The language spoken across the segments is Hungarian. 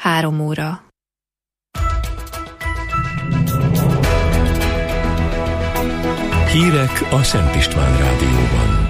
3 óra. Hírek a Szent István Rádióban.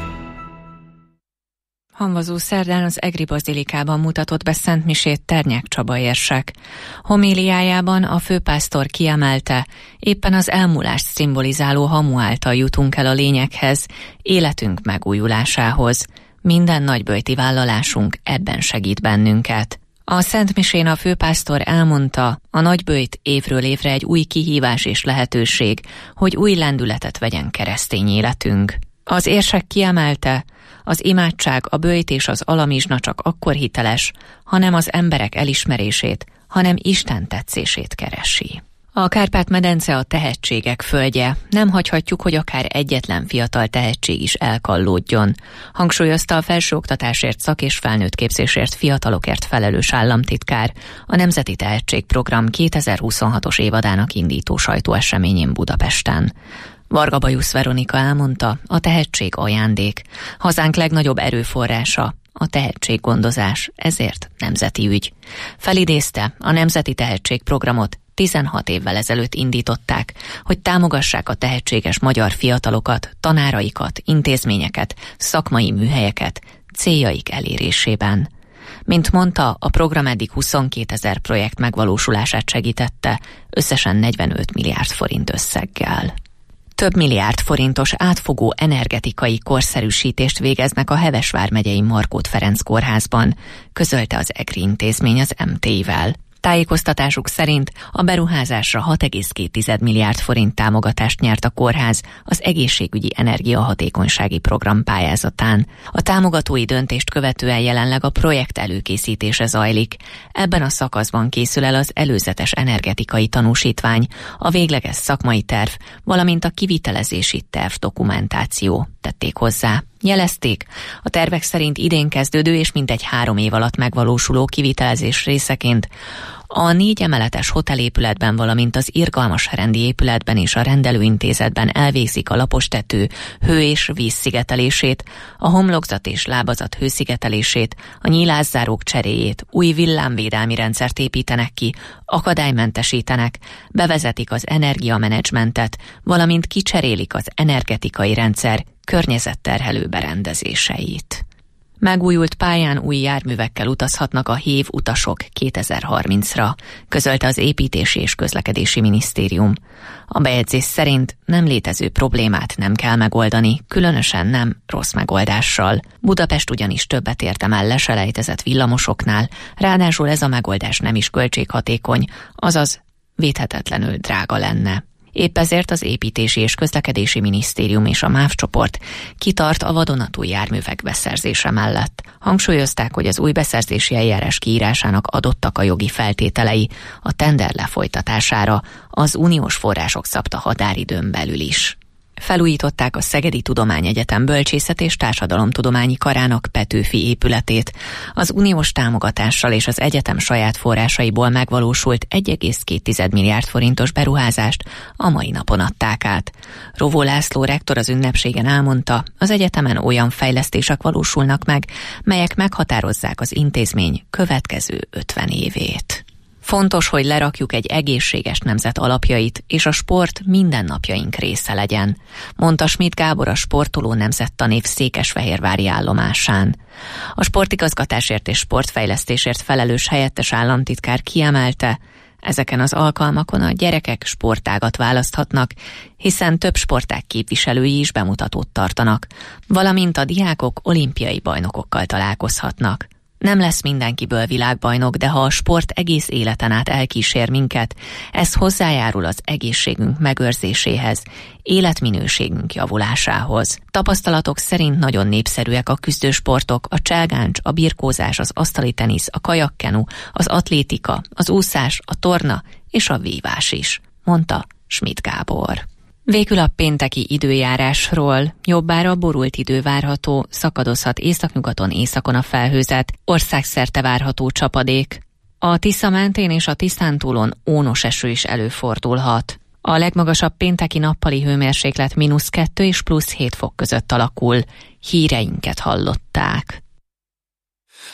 Hamvazó szerdán az Egri bazilikában mutatott be szentmisét Ternyák Csaba érsek. Homéliájában a főpásztor kiemelte, éppen az elmúlást szimbolizáló hamu által jutunk el a lényeghez, életünk megújulásához. Minden nagyböjti vállalásunk ebben segít bennünket. A szentmisén a főpásztor elmondta, a nagyböjt évről évre egy új kihívás és lehetőség, hogy új lendületet vegyen keresztény életünk. Az érsek kiemelte, az imádság, a böjt és az alamizsna csak akkor hiteles, ha nem az emberek elismerését, hanem Isten tetszését keresi. A Kárpát-medence a tehetségek földje, nem hagyhatjuk, hogy akár egyetlen fiatal tehetség is elkallódjon, hangsúlyozta a felsőoktatásért, szak- és felnőttképzésért, fiatalokért felelős államtitkár a Nemzeti Tehetségprogram 2026-os évadának indító sajtóeseményén Budapesten. Varga Bajusz Veronika elmondta, a tehetség ajándék, hazánk legnagyobb erőforrása, a tehetséggondozás, ezért nemzeti ügy. Felidézte, a Nemzeti Tehetségprogramot 16 évvel ezelőtt indították, hogy támogassák a tehetséges magyar fiatalokat, tanáraikat, intézményeket, szakmai műhelyeket céljaik elérésében. Mint mondta, a program eddig 22 000 projekt megvalósulását segítette, összesen 45 milliárd forint összeggel. Több milliárd forintos átfogó energetikai korszerűsítést végeznek a Heves vármegyei Markót Ferenc kórházban, közölte az EGRI intézmény az MT-vel. Tájékoztatásuk szerint a beruházásra 6,2 milliárd forint támogatást nyert a kórház az egészségügyi energiahatékonysági program pályázatán. A támogatói döntést követően jelenleg a projekt előkészítése zajlik. Ebben a szakaszban készül el az előzetes energetikai tanúsítvány, a végleges szakmai terv, valamint a kivitelezési terv dokumentáció, tették hozzá. Jelezték, a tervek szerint idén kezdődő és mintegy 3 év alatt megvalósuló kivitelezés részeként a 4 emeletes hotelépületben, valamint az irgalmas rendi épületben és a rendelőintézetben elvégzik a lapostető hő- és vízszigetelését, a homlokzat és lábazat hőszigetelését, a nyílászárók cseréjét, új villámvédelmi rendszert építenek ki, akadálymentesítenek, bevezetik az energiamenedzsmentet, valamint kicserélik az energetikai rendszer környezetterhelő berendezéseit. Megújult pályán új járművekkel utazhatnak a HÉV utasok 2030-ra, közölte az Építési és Közlekedési Minisztérium. A bejegyzés szerint nem létező problémát nem kell megoldani, különösen nem rossz megoldással. Budapest ugyanis többet érdemel leselejtezett villamosoknál, ráadásul ez a megoldás nem is költséghatékony, azaz védhetetlenül drága lenne. Épp ezért az Építési és Közlekedési Minisztérium és a MÁV csoport kitart a vadonatúj járművek beszerzése mellett. Hangsúlyozták, hogy az új beszerzési eljárás kiírásának adottak a jogi feltételei a tender lefolytatására, az uniós források szabta határidőn belül is. Felújították a Szegedi Tudományegyetem Bölcsészet és Társadalomtudományi Karának Petőfi épületét. Az uniós támogatással és az egyetem saját forrásaiból megvalósult 1,2 milliárd forintos beruházást a mai napon adták át. Rovó László rektor az ünnepségen elmondta, az egyetemen olyan fejlesztések valósulnak meg, melyek meghatározzák az intézmény következő 50 évét. Fontos, hogy lerakjuk egy egészséges nemzet alapjait, és a sport mindennapjaink része legyen, mondta Schmidt Gábor a Sportoló Nemzettanév székesfehérvári állomásán. A sportigazgatásért és sportfejlesztésért felelős helyettes államtitkár kiemelte, ezeken az alkalmakon a gyerekek sportágat választhatnak, hiszen több sportág képviselői is bemutatót tartanak, valamint a diákok olimpiai bajnokokkal találkozhatnak. Nem lesz mindenkiből világbajnok, de ha a sport egész életen át elkísér minket, ez hozzájárul az egészségünk megőrzéséhez, életminőségünk javulásához. Tapasztalatok szerint nagyon népszerűek a küzdősportok, a cselgáncs, a birkózás, az asztali tenisz, a kajakkenu, az atlétika, az úszás, a torna és a vívás is, mondta Schmidt Gábor. Végül a pénteki időjárásról. Jobbára borult idő várható, szakadozhat északnyugaton, északon a felhőzet, országszerte várható csapadék. A Tisza mentén és a Tiszántúlon ónos eső is előfordulhat. A legmagasabb pénteki nappali hőmérséklet -2 és +7 fok között alakul. Híreinket hallották.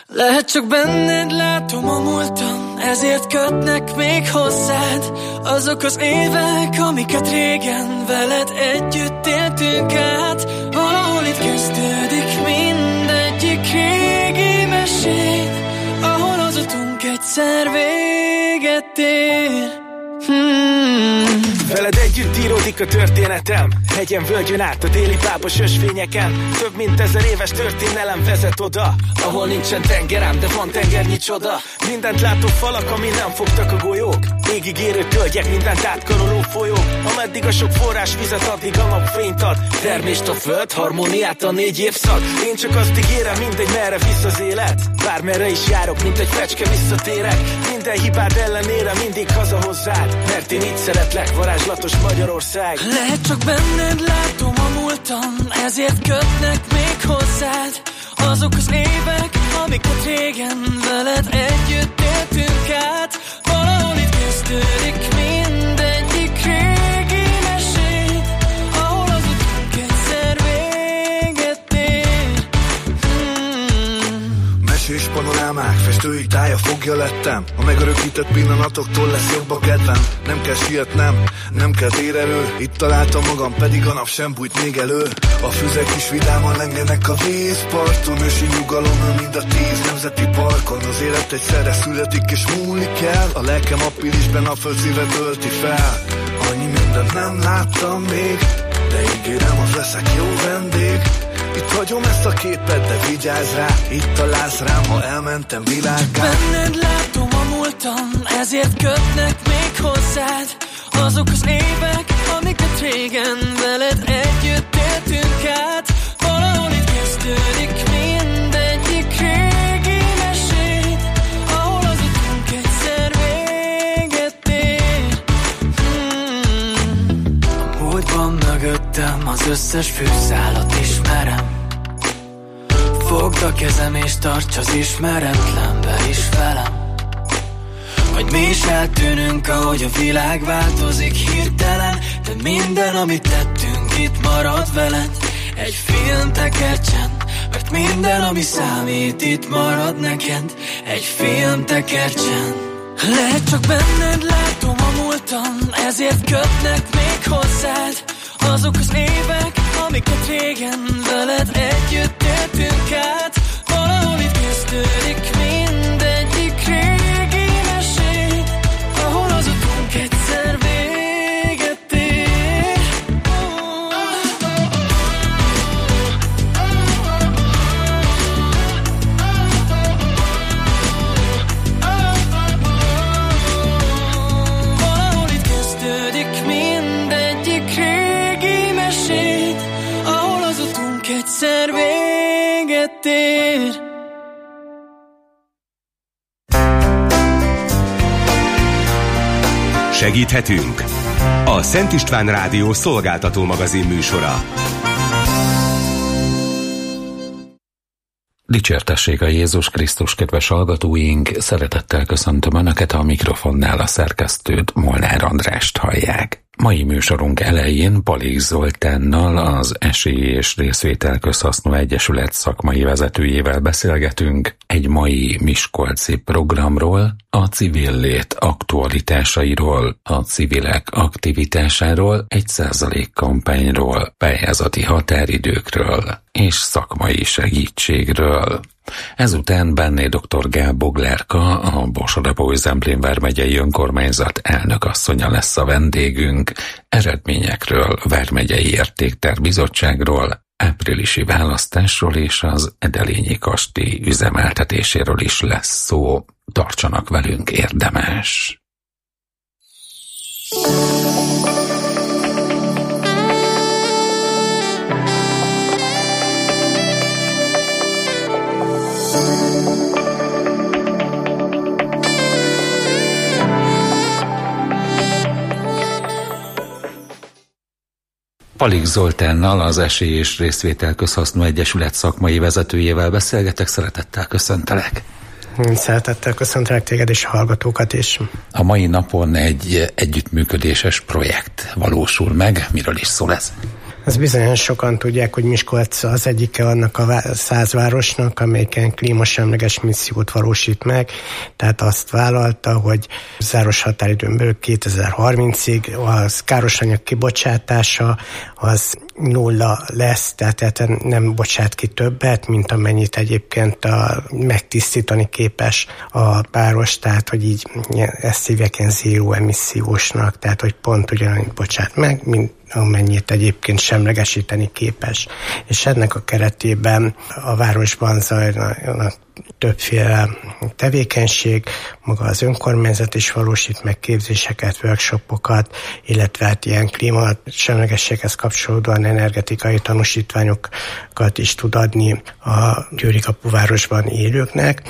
Lehet csak benned látom a múltam, ezért kötnek még hozzád azok az évek, amiket régen veled együtt éltünk át. Valahol itt kezdődik mindegyik régi mesét, ahol az utunk egyszer véget ér. Veled együtt íródik a történetem, hegyen, völgyön át a déli pápos ösvényeken. Több mint 1000 éves történelem vezet oda, ahol nincsen tengerem, de van tengernyi csoda. Mindent látó falak, ami nem fogtak a golyók, égig érő tölgyek, mindent átkaroló folyók. Ameddig a sok forrás vizet, addig a napfényt ad. Termést a föld, harmóniát a 4 évszak. Én csak azt ígérem, mindegy merre visz az élet. Bármerre is járok, mint egy fecske visszatérek. Minden hibád ellenére mindig haza hozzád, mert én így szeretlek, varázslatos Magyarország. Lehet csak benned látom a múltam, ezért kötnek még hozzád azok az évek, amiket régen veled együtt éltünk át. Valahol itt kezdődik mindegyik régi mesét, ahol az utunk egyszer véget ér. Mesés panorámák, festői tája fogja lettem. A megörökített pillanatoktól lesz jobb a kedvem. Nem kell sietnem, nem kell térerő. Itt találtam magam, pedig a nap sem bújt még elő. A füzek is vidáman lengenek a vízparton. Ősi nyugalom, mind a 10 nemzeti parkon. Az élet egyszerre születik és múlik el. A lelkem aprílisben a föld szíve tölti fel. Annyi mindent nem láttam még, de ígérem, az leszek jó vendég. Itt hagyom ezt a képet, de vigyázz rá, itt találsz rám, ha elmentem világgá. Benned látom a múltam, ezért kötnek még hozzád azok az évek, amiket régen veled együtt éltünk át. Valahol itt kezdődik mindegyik régi mesét, ahol az utunk egyszer véget ér. A múltban mögöttem az összes fűszálat ismerem. Fogd a kezem és tarts az ismeretlenbe is velem. Vagy mi is eltűnünk, ahogy a világ változik hirtelen. De minden, amit tettünk, itt marad veled. Egy film tekercsen, mert minden, ami számít, itt marad neked. Egy film tekercsen. Lehet csak benned látom a múltam, ezért kötnek még hozzád azok az évek, amiket régen veled együtt éltünk át. Valahol itt kezdődik mindegyik régi mesét, ahol az utunk egyszer véget ér. Valahol itt kezdődik mindegyik régi mesét, ahol az utunk egyszer véget ér. Segíthetünk? A Szent István Rádió szolgáltató magazin műsora. Dicsértessék a Jézus Krisztus, kedves hallgatóink! Szeretettel köszöntöm Önöket, a mikrofonnál a szerkesztőt, Molnár Andrást hallják. Mai műsorunk elején Palik Zoltánnal, az Esély és Részvétel Közhasznú Egyesület szakmai vezetőjével beszélgetünk egy mai miskolci programról, a civil lét aktualitásairól, a civilek aktivitásáról, 1% kampányról, pályázati határidőkről és szakmai segítségről. Ezután Benné dr. Gál Boglárka, a Borsod-Abaúj-Zemplén vármegyei önkormányzat elnökasszonya lesz a vendégünk. Eredményekről, vármegyei értékterbizottságról, áprilisi választásról és az Edelényi kastély üzemeltetéséről is lesz szó. Tartsanak velünk, érdemes! Palik Zoltánnal, az Esély és Részvétel Közhasznú Egyesület szakmai vezetőjével beszélgetek. Szeretettel köszöntelek. Szeretettel köszöntelek téged és a hallgatókat is. A mai napon egy együttműködéses projekt valósul meg. Miről is szól ez? Ez bizonyosan sokan tudják, hogy Miskolc az egyike annak a 100 városnak, amelyiken klímasemleges missziót valósít meg, tehát azt vállalta, hogy záros határidőn belül 2030-ig az károsanyag kibocsátása az 0 lesz, tehát nem bocsát ki többet, mint amennyit egyébként megtisztítani képes a város, tehát hogy így ezt hívják ilyen zéró emissziósnak, tehát hogy pont ugyanannyit bocsát meg, mint amennyit egyébként semlegesíteni képes. És ennek a keretében a városban zajlanak többféle tevékenység, maga az önkormányzat is valósít meg képzéseket, workshopokat, illetve hát ilyen klímasemlegességhez kapcsolódóan energetikai tanúsítványokat is tud adni a Győri kapuvárosban élőknek.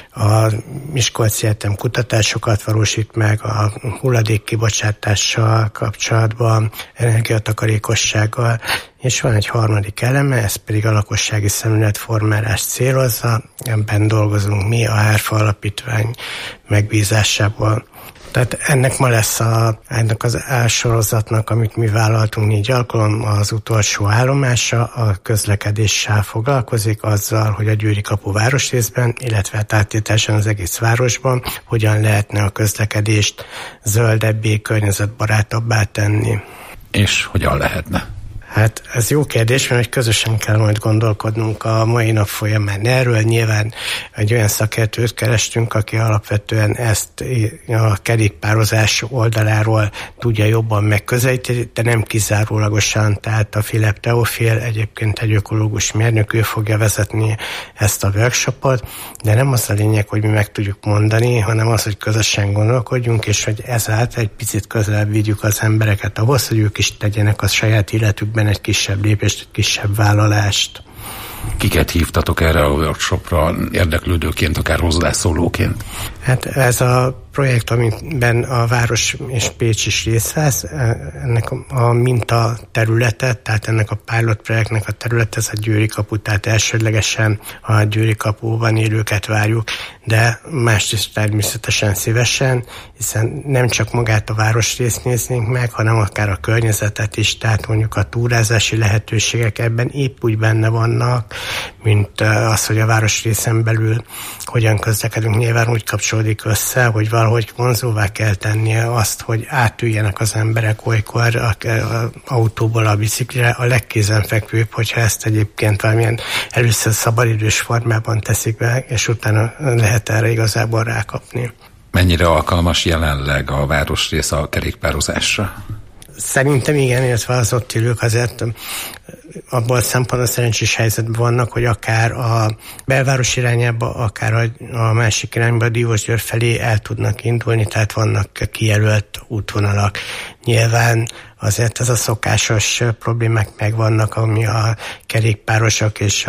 A Miskolci Egyetem kutatásokat valósít meg a hulladék kibocsátással kapcsolatban, energiatakarékossággal, és van egy harmadik eleme, ez pedig a lakossági szemléletformálást célozza, ebben dolgozunk mi a Árfa Alapítvány megbízásával. Tehát ennek ma lesz ennek az álsorozatnak, amit mi vállaltunk 4 alkalommal, az utolsó állomása, a közlekedéssel foglalkozik, azzal, hogy a Győri kapu városrészben, illetve áttételesen az egész városban, hogyan lehetne a közlekedést zöldebbé, környezetbarátabbá tenni. És hogyan lehetne? Hát ez jó kérdés, mert közösen kell majd gondolkodnunk a mai nap folyamán erről. Nyilván egy olyan szakértőt kerestünk, aki alapvetően ezt a kerékpározás oldaláról tudja jobban megközelíteni, de nem kizárólagosan, tehát a Filip Teofil, egyébként egy ökológus mérnök, ő fogja vezetni ezt a workshopot, de nem az a lényeg, hogy mi meg tudjuk mondani, hanem az, hogy közösen gondolkodjunk, és hogy ezáltal egy picit közelebb vigyük az embereket ahhoz, hogy ők is tegyenek a saját életükben egy kisebb lépést, egy kisebb vállalást. Kiket hívtatok erre a workshopra érdeklődőként, akár hozzászólóként? Hát ez a projekt, amiben a város és Pécs is részt vesz, ennek a minta területe, tehát ennek a pilot projektnek a területe, ez a Győri kapu, tehát elsődlegesen a Győri kapuban élőket várjuk, de mást is természetesen szívesen, hiszen nem csak magát a városrészt néznénk meg, hanem akár a környezetet is, tehát mondjuk a túrázási lehetőségek ebben épp úgy benne vannak, mint az, hogy a városrészen belül hogyan közlekedünk. Nyilván úgy kapcsolódik össze, hogy valahogy vonzóvá kell tennie azt, hogy átüljenek az emberek olykor az autóból a biciklire. A legkézenfekvőbb, hogyha ezt egyébként valamilyen először szabadidős formában teszik be, és utána lehet erre igazából rákapni. Mennyire alkalmas jelenleg a városrész a kerékpározásra? Szerintem igen, illetve az ott élők azért abból a szempontból szerencsés helyzetben vannak, hogy akár a belváros irányába, akár a másik irányba, a Diósgyőr felé el tudnak indulni, tehát vannak kijelölt útvonalak. Nyilván azért ez a szokásos problémák megvannak, ami a kerékpárosok és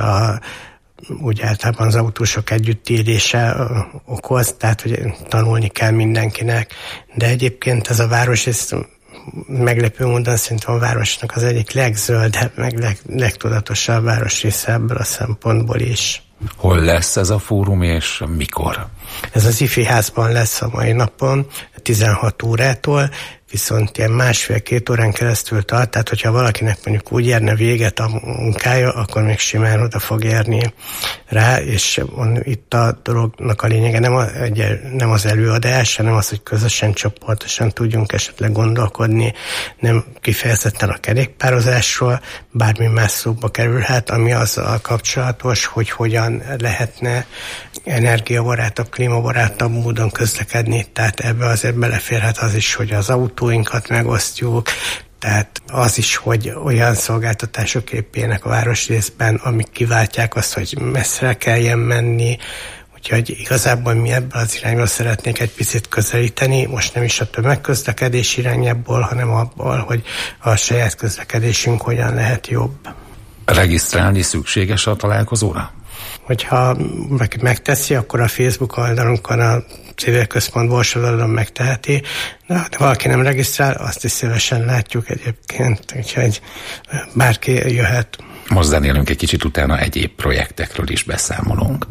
úgy általában az autósok együttélése okoz, tehát hogy tanulni kell mindenkinek. De egyébként ez a város, ez meglepő módon szerintem a városnak az egyik legzöldebb, meg legtudatosabb városrésze ebből a szempontból is. Hol lesz ez a fórum és mikor? Ez az IFI házban lesz a mai napon, 16 órától, viszont ilyen 1,5-2 órán keresztül tart, tehát hogyha valakinek mondjuk úgy érne véget a munkája, akkor még simán oda fog érni rá, és itt a dolognak a lényege nem az előadás, hanem az, hogy közösen, csoportosan tudjunk esetleg gondolkodni, nem kifejezetten a kerékpározásról, bármi más szóba kerülhet, ami azzal kapcsolatos, hogy hogyan lehetne energiabarátabb, klímabarátabb módon közlekedni, tehát ebbe azért beleférhet az is, hogy az autóinkat megosztjuk, tehát az is, hogy olyan szolgáltatások épüljenek a városrészben, amik kiváltják azt, hogy messzre kelljen menni, úgyhogy igazából mi ebből az irányból szeretnék egy picit közelíteni, most nem is a tömegközlekedés irányából, hanem abból, hogy a saját közlekedésünk hogyan lehet jobb. Regisztrálni szükséges a találkozóra? Hogyha megteszi, akkor a Facebook oldalunkon a civil központ Borsod megteheti, de ha valaki nem regisztrál, azt is szívesen látjuk egyébként, úgyhogy bárki jöhet. Most zenélünk egy kicsit, utána egyéb projektekről is beszámolunk.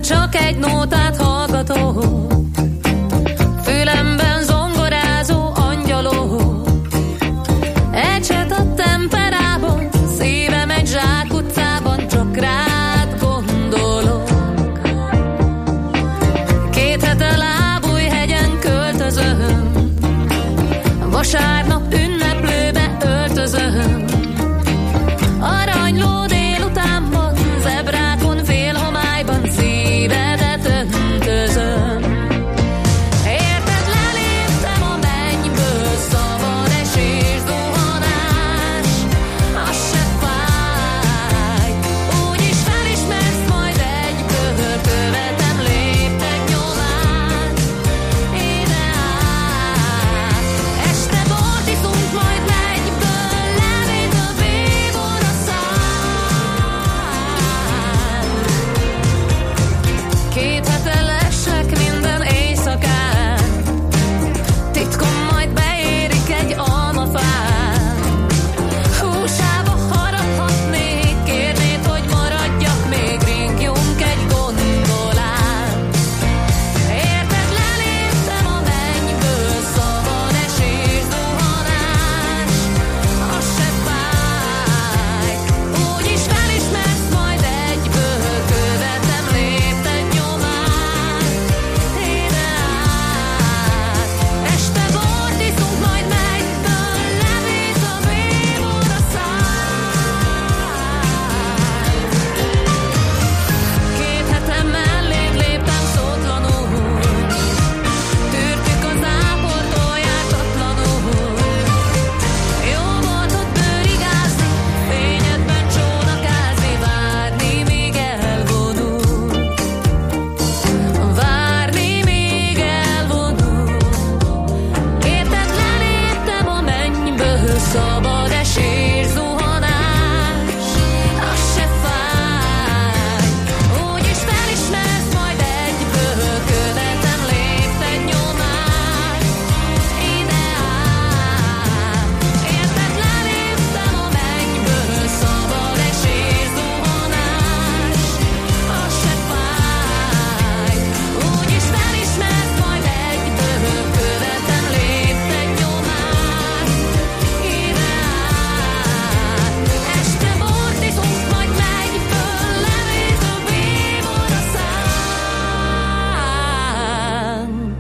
csak egy nótát hallgató, fülemben zongorázó angyaló, ecset a temperában, szívem egy zsákutcában, csak rád gondolok. 2 hete Lábújhegyen költözöm, vasárnap ünneplőbe öltözöm, aranyló délutánban, zebrákon félhomályban szívedet öntözöm. Érted, leléptem a mennyből, szabad esés, zuhanás, az se fáj, úgyis felismersz majd egyből, követem léptek nyomán, ide áll. Este bort iszunk majd megyből, levét a bíbor a szám. 2 hete lesek minden éjszakán, titkom majd beérik egy almafán. Húsába haraphatnék, kérnéd, hogy maradjak még, ringjunk egy gondolán. Érted, leléptem a mennyből, szabad esés, zuhanás, az se fáj, úgyis felismersz majd egyből, követem léptek nyomán, ide áll. Este bort iszunk majd megyből, levét a bíbor a szám. 2 hete melléd léptem szótlanul, tűrtük az áportól jártatlanul. Jó volt ott bőrigázni, fényedben csónakázni, várni míg elvonul, várni míg elvonul. Érted, leléptem a mennyből, szabad esés, zuhanás, az se fáj, úgyis felismersz majd egyből, követem léptek nyomán, ide áll. Érted, leléptem a mennyből, szabad esés, zuhanás, az se fáj, úgyis felismersz majd egyből, követem léptek nyomán, ide áll. Este bort iszunk majd megyből, levét a bíbor a szánk.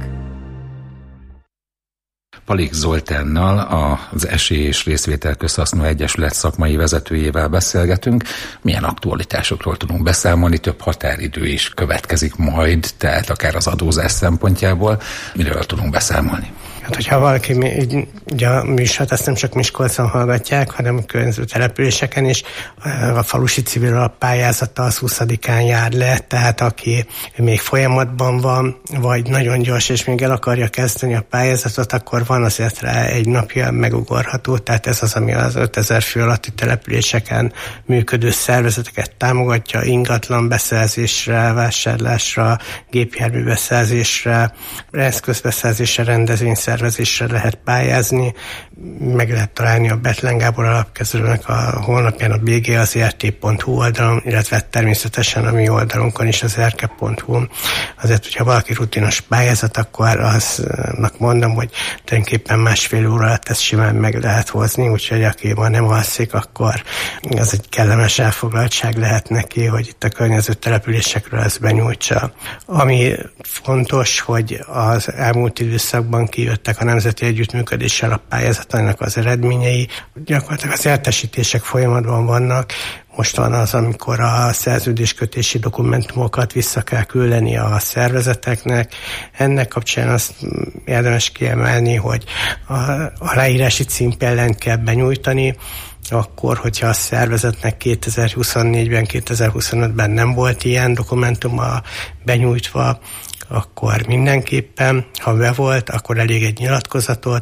Palik Zoltánnal, az Esély és Részvétel Közhasznú Egyesület szakmai vezetőjével beszélgetünk. Milyen aktualitásokról tudunk beszámolni, több határidő is következik majd, tehát akár az adózás szempontjából. Miről tudunk beszámolni? Hát, hogyha valaki, ugye a műsort azt nem csak Miskolcon hallgatják, hanem a környező településeken is, a falusi civil alap pályázata az 20-án jár le, tehát aki még folyamatban van, vagy nagyon gyors, és még el akarja kezdeni a pályázatot, akkor van azért rá egy napja megugorható, tehát ez az, ami az 5000 fő alatti településeken működő szervezeteket támogatja, ingatlan beszerzésre, vásárlásra, gépjármű beszerzésre, eszközbeszerzésre, rendezvényszervezésre lehet pályázni. Meg lehet találni a Bethlen Gábor alapkezelőnek a honlapján, a bgazrt.hu oldalon, illetve természetesen a mi oldalunkon is, az erke.hu. Azért, hogyha valaki rutinos pályázat, akkor aznak mondom, hogy tulajdonképpen 1,5 óra alatt ezt simán meg lehet hozni, úgyhogy aki ma nem alszik, akkor az egy kellemes elfoglaltság lehet neki, hogy itt a környező településekről ezt benyújtsa. Ami fontos, hogy az elmúlt időszakban kijöttek a Nemzeti Együttműködési Alappályázatának az eredményei. Gyakorlatilag az értesítések folyamatban vannak. Most van az, amikor a szerződéskötési dokumentumokat vissza kell küldeni a szervezeteknek. Ennek kapcsán azt érdemes kiemelni, hogy a leírási címpellent kell benyújtani, akkor, hogyha a szervezetnek 2024-ben, 2025-ben nem volt ilyen dokumentuma benyújtva, akkor mindenképpen, ha be volt, akkor elég egy nyilatkozatot,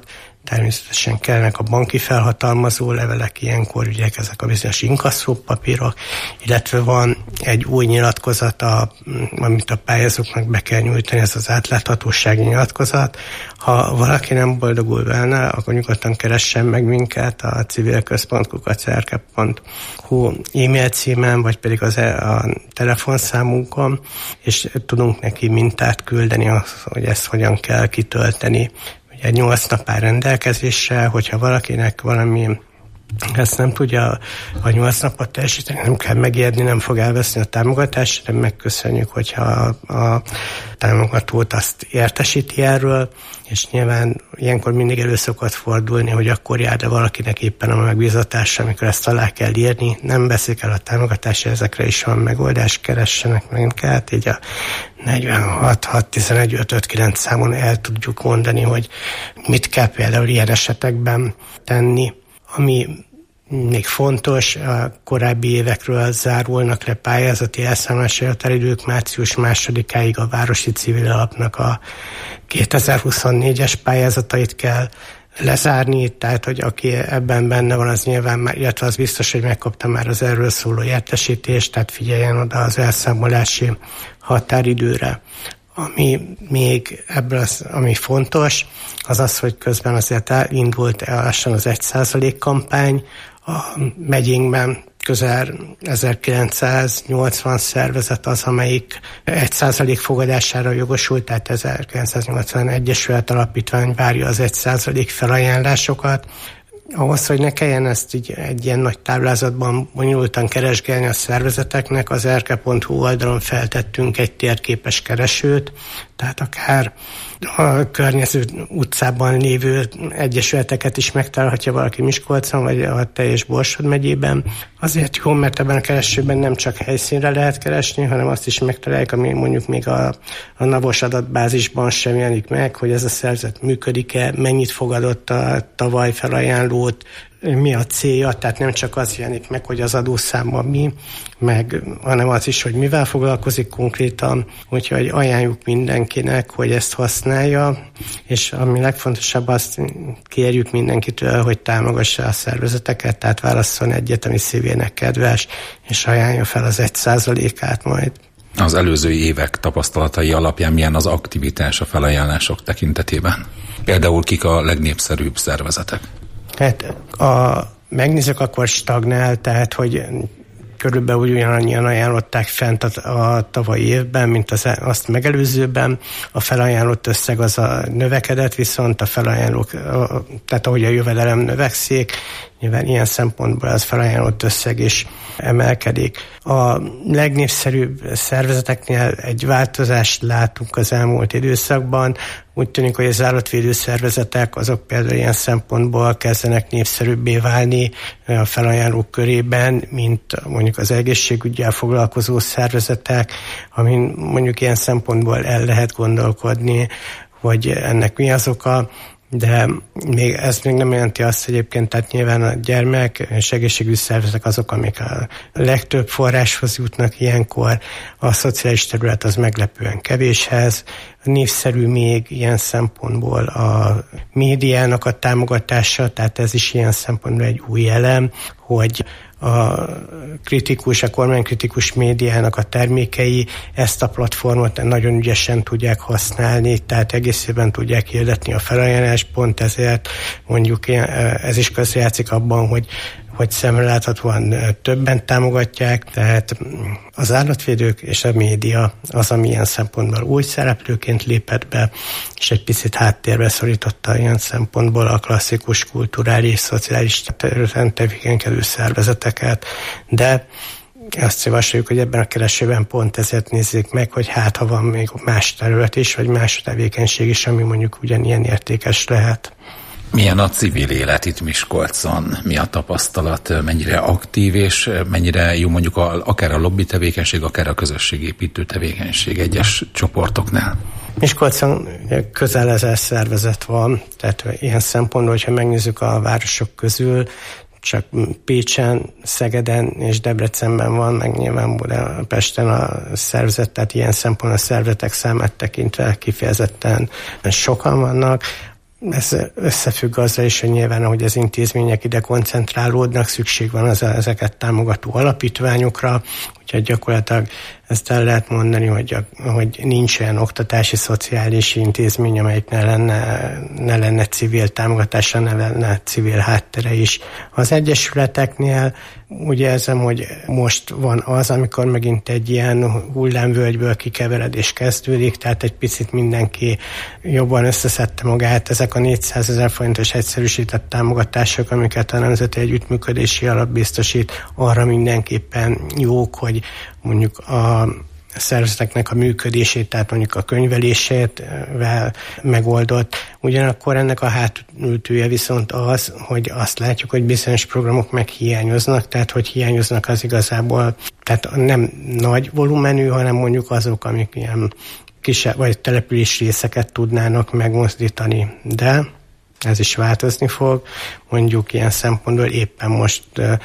természetesen kellenek a banki felhatalmazó levelek, ilyenkor ugye ezek a bizonyos inkasszópapírok, illetve van egy új nyilatkozat, amit a pályázóknak be kell nyújtani, ez az átláthatósági nyilatkozat. Ha valaki nem boldogul vele, akkor nyugodtan keressen meg minket a civilközpont@erkep.hu e-mail címen, vagy pedig a telefonszámunkon, és tudunk neki mintát küldeni, hogy ezt hogyan kell kitölteni. Ugye 8 nap áll rendelkezésre, hogyha valakinek valami ezt nem tudja a 8 napot teljesíteni, nem kell megijedni, nem fog elveszni a támogatást, de megköszönjük, hogyha a támogatót azt értesíti erről, és nyilván ilyenkor mindig elő szokott fordulni, hogy akkor jár, de valakinek éppen a megbízatása, amikor ezt alá kell írni, nem veszik el a támogatást, ezekre is van megoldás, keressenek minket, így a 46 611 559 számon el tudjuk mondani, hogy mit kell például ilyen esetekben tenni. Ami még fontos, a korábbi évekről zárulnak le pályázati elszámolási határidők, március 2-áig a Városi Civil Alapnak a 2024-es pályázatait kell lezárni, tehát hogy aki ebben benne van, az nyilván, illetve az biztos, hogy megkapta már az erről szóló értesítést, tehát figyeljen oda az elszámolási határidőre. Ami még ebből ami fontos, az az, hogy közben azért indult lassan az 1% kampány. A megyénkben közel 1980 szervezet az, amelyik 1% fogadására jogosult, tehát 1980 Egyesület Alapítvány várja az 1% felajánlásokat. Ahhoz, hogy ne kelljen ezt így egy ilyen nagy táblázatban bonyolultan keresgélni a szervezeteknek, az erke.hu oldalon feltettünk egy térképes keresőt, tehát akár a környező utcában lévő egyesületeket is megtalálhatja valaki Miskolcon, vagy a teljes Borsod megyében. Azért jó, mert ebben a keresőben nem csak helyszínre lehet keresni, hanem azt is megtalálják, ami mondjuk még a NAV-os adatbázisban sem jelenik meg, hogy ez a szervezet működik-e, mennyit fogadott a tavaly felajánlót, mi a célja, tehát nem csak az jelenik meg, hogy az adószáma mi, hanem az is, hogy mivel foglalkozik konkrétan, úgyhogy ajánljuk mindenkinek, hogy ezt használja, és ami legfontosabb, azt kérjük mindenkitől, hogy támogassa a szervezeteket, tehát válasszon egyet, ami szívének kedves, és ajánlja fel az 1%-át majd. Az előző évek tapasztalatai alapján milyen az aktivitás a felajánlások tekintetében? Például kik a legnépszerűbb szervezetek? Hát megnézzük, akkor stagnál, tehát hogy körülbelül ugyanannyian ajánlották fent a tavalyi évben, mint azt megelőzőben. A felajánlott összeg az a növekedett, viszont a felajánlók, tehát ahogy a jövedelem növekszik, nyilván ilyen szempontból az felajánlott összeg is emelkedik. A legnépszerűbb szervezeteknél egy változást látunk az elmúlt időszakban. Úgy tűnik, hogy az állatvédő szervezetek azok például ilyen szempontból kezdenek népszerűbbé válni a felajánlók körében, mint mondjuk az egészségüggyel foglalkozó szervezetek, amin mondjuk ilyen szempontból el lehet gondolkodni, hogy ennek mi az oka, de ez még nem jelenti azt egyébként, tehát nyilván a gyermek és egészségügyi szervezetek azok, amik a legtöbb forráshoz jutnak ilyenkor, a szociális terület az meglepően kevéshez, népszerű még ilyen szempontból a médiának a támogatása, tehát ez is ilyen szempontból egy új elem, hogy a kormánykritikus médiának a termékei ezt a platformot nagyon ügyesen tudják használni, tehát egészében tudják hirdetni a felajánlást, pont ezért mondjuk ez is közrejátszik abban, hogy szemreláthatóan többen támogatják, tehát az állatvédők és a média az, ami ilyen szempontból új szereplőként lépett be, és egy picit háttérbe szorította ilyen szempontból a klasszikus kulturális, szociális területen tevékenykedő szervezeteket, de azt javasoljuk, hogy ebben a keresőben pont ezért nézzék meg, hogy hát ha van még más terület is, vagy más tevékenység is, ami mondjuk ugyanilyen értékes lehet. Milyen a civil élet itt Miskolcon? Mi a tapasztalat? Mennyire aktív, és mennyire jó mondjuk akár a lobby tevékenység, akár a közösségépítő tevékenység egyes csoportoknál? Miskolcon közel 1000 szervezet van, tehát ilyen szempontból, hogyha megnézzük a városok közül, csak Pécsen, Szegeden és Debrecenben van, meg nyilván Budapesten a szervezet, tehát ilyen szempontból a szervezetek számát tekintve kifejezetten sokan vannak. ez összefügg azzal is, hogy nyilván, ahogy az intézmények ide koncentrálódnak, szükség van ezeket támogató alapítványokra, úgyhogy gyakorlatilag ezt el lehet mondani, hogy nincs olyan oktatási, szociális intézmény, amelyik ne lenne civil támogatása, ne lenne civil háttere is. Az egyesületeknél úgy érzem, hogy most van az, amikor megint egy ilyen hullámvölgyből kikeveredés kezdődik, tehát egy picit mindenki jobban összeszedte magát. Ezek a 400 000 forintos egyszerűsített támogatások, amiket a Nemzeti Együttműködési Alap biztosít, arra mindenképpen jók, hogy mondjuk a szervezeteknek a működését, tehát mondjuk a könyvelését megoldott. Ugyanakkor ennek a hátulütője viszont az, hogy azt látjuk, hogy bizonyos programok meg hiányoznak, tehát hogy hiányoznak az igazából, tehát nem nagy volumenű, hanem mondjuk azok, amik ilyen kisebb vagy település részeket tudnának megmozdítani, de ez is változni fog. Mondjuk ilyen szempontból éppen most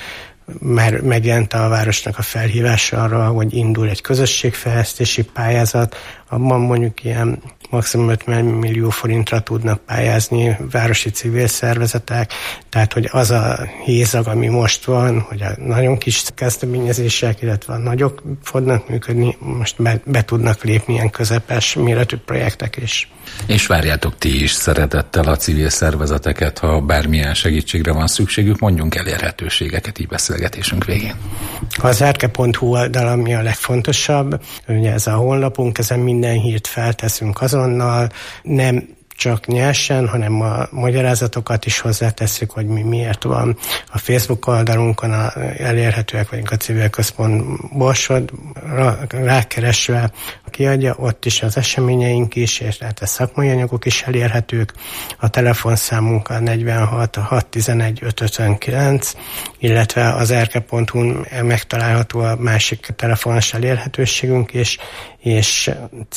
már megjelent a városnak a felhívása arra, hogy indul egy közösségfejlesztési pályázat, abban mondjuk ilyen maximum 50 millió forintra tudnak pályázni városi civil szervezetek, tehát hogy az a hézag, ami most van, hogy a nagyon kis kezdeményezések, illetve a nagyok fognak működni, most be tudnak lépni ilyen közepes méretű projektek is. És várjátok ti is szeretettel a civil szervezeteket, ha bármilyen segítségre van szükségük, mondjunk elérhetőségeket így beszélgetésünk végén. Az erke.hu oldal, ami a legfontosabb, ugye ez a honlapunk, ezen minden hírt felteszünk azonnal, nem csak nyersen, hanem a magyarázatokat is hozzátesszük, hogy mi miért van. A Facebook oldalunkon elérhetőek vagyunk a Civil Központ Borsodra rákeresve, kiadja, ott is az eseményeink is, és hát a szakmai anyagok is elérhetők. A telefonszámunk a 46 611 559, illetve az erke.hu-n megtalálható a másik telefonos elérhetőségünk is, és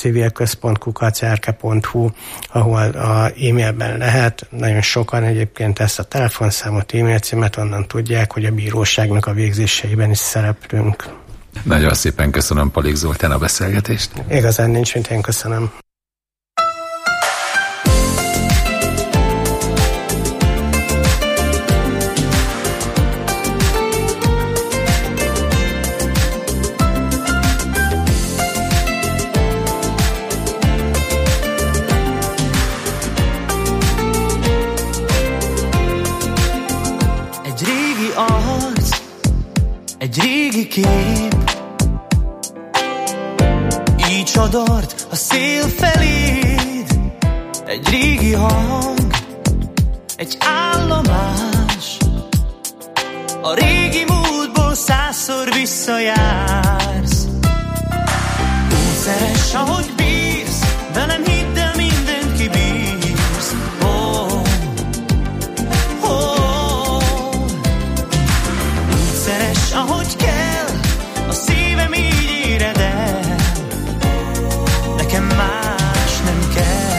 civilközpont@erke.hu, ahol a e-mailben lehet. Nagyon sokan egyébként ezt a telefonszámot, e-mail címet onnan tudják, hogy a bíróságnak a végzéseiben is szereplünk. Nagyon szépen köszönöm Palik Zoltán a beszélgetést. Igazán nincs, mint én köszönöm. Egy régi kép, így sodort a szél feléd. Egy régi hang, egy állomás, a régi múltból 100-szor visszajársz. Úgy szeress, ahogy bírsz, velem hidd el, mindent kibírsz. Úgy szeress, ahogy kell, a szívem így éred el. Nekem más nem kell.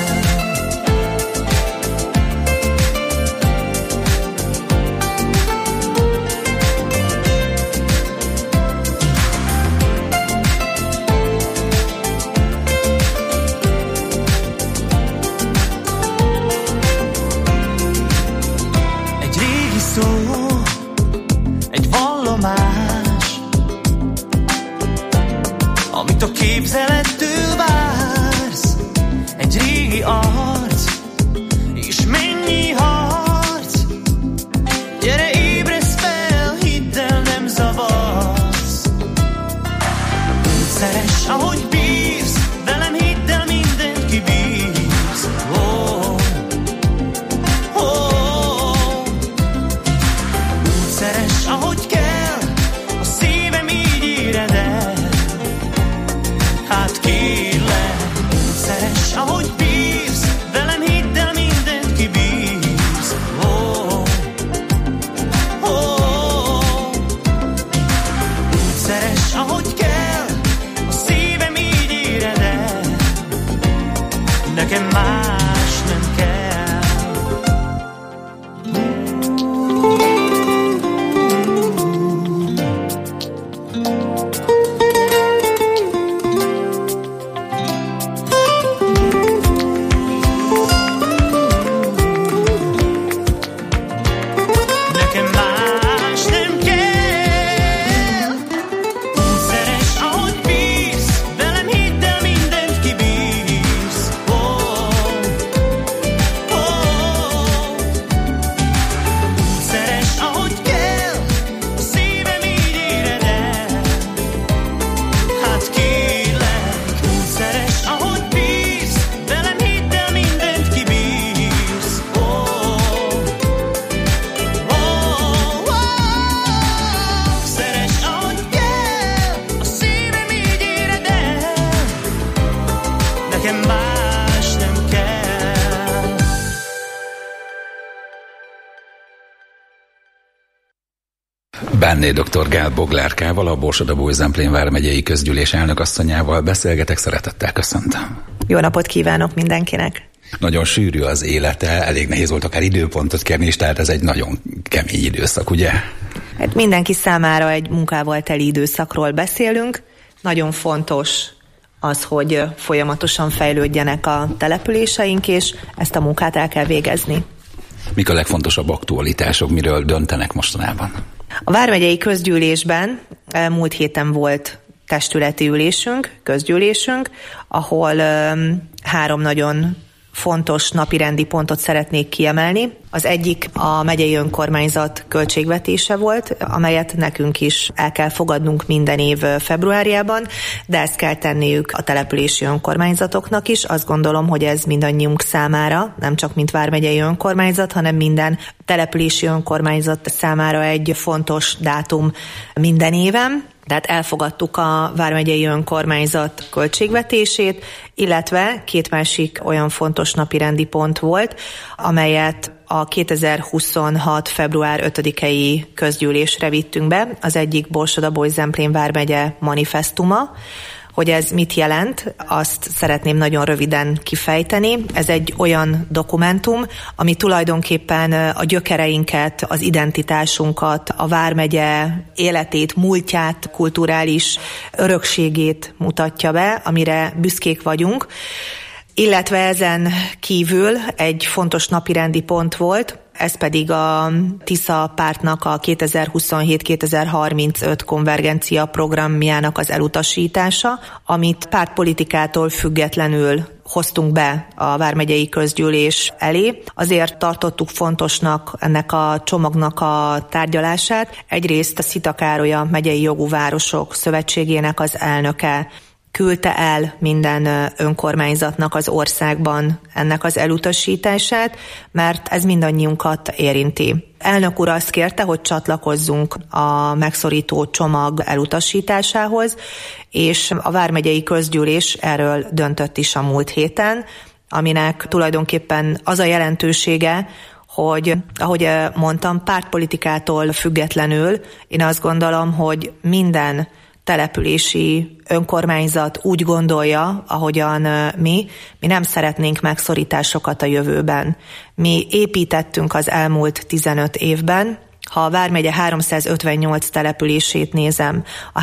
Egy régi szó, egy vallomás, amit a képzelettől vársz. Egy régi arc, és mennyi harc. Gyere, ébresz fel, hidd el, nem zavarsz. Úgy szeress, ahogy bírsz, velem hidd el, mindent kibírsz. Úgy szeress, ahogy kell, a szívem így éred el. Hát kérlek, úgy szeress, ahogy bírsz, velem hidd el, mindent kibírsz. Úgy szeress, ahogy kell, a szívem így éred el. Nekem más nem kell. nekem más nem kell. Bánné dr. Gál Boglárkával, a Borsod-Abaúj-Zemplén vármegyei közgyűlés elnökasszonyával beszélgetek, szeretettel köszöntöm. Jó napot kívánok mindenkinek! Nagyon sűrű az élete, elég nehéz volt akár időpontot kérni is, tehát ez egy nagyon kemény időszak, ugye? Hát mindenki számára egy munkával teli időszakról beszélünk. Nagyon fontos az, hogy folyamatosan fejlődjenek a településeink, és ezt a munkát el kell végezni. Mik a legfontosabb aktualitások, miről döntenek mostanában? A vármegyei közgyűlésben múlt héten volt testületi ülésünk, közgyűlésünk, ahol 3 nagyon fontos napirendi pontot szeretnék kiemelni. Az egyik a megyei önkormányzat költségvetése volt, amelyet nekünk is el kell fogadnunk minden év februárjában, de ezt kell tenniük a települési önkormányzatoknak is. Azt gondolom, hogy ez mindannyiunk számára, nem csak mint vármegyei önkormányzat, hanem minden települési önkormányzat számára egy fontos dátum minden éven. Tehát elfogadtuk a vármegyei önkormányzat költségvetését, illetve 2 másik olyan fontos napirendi pont volt, amelyet a 2026. február 5-i közgyűlésre vittünk be. Az egyik Borsod-Abaúj-Zemplén vármegye manifesztuma. Hogy ez mit jelent, azt szeretném nagyon röviden kifejteni. Ez egy olyan dokumentum, ami tulajdonképpen a gyökereinket, az identitásunkat, a vármegye életét, múltját, kulturális örökségét mutatja be, amire büszkék vagyunk. Illetve ezen kívül egy fontos napirendi pont volt, ez pedig a Tisza pártnak a 2027-2035 konvergencia programjának az elutasítása, amit pártpolitikától függetlenül hoztunk be a vármegyei közgyűlés elé. Azért tartottuk fontosnak ennek a csomagnak a tárgyalását. Egyrészt a Szita Károly a Megyei Jogú Városok Szövetségének az elnöke küldte el minden önkormányzatnak az országban ennek az elutasítását, mert ez mindannyiunkat érinti. Elnök úr azt kérte, hogy csatlakozzunk a megszorító csomag elutasításához, és a vármegyei közgyűlés erről döntött is a múlt héten, aminek tulajdonképpen az a jelentősége, hogy, ahogy mondtam, pártpolitikától függetlenül én azt gondolom, hogy minden települési önkormányzat úgy gondolja, ahogyan mi nem szeretnénk megszorításokat a jövőben. Mi építettünk az elmúlt 15 évben, ha a vármegye 358 települését nézem, a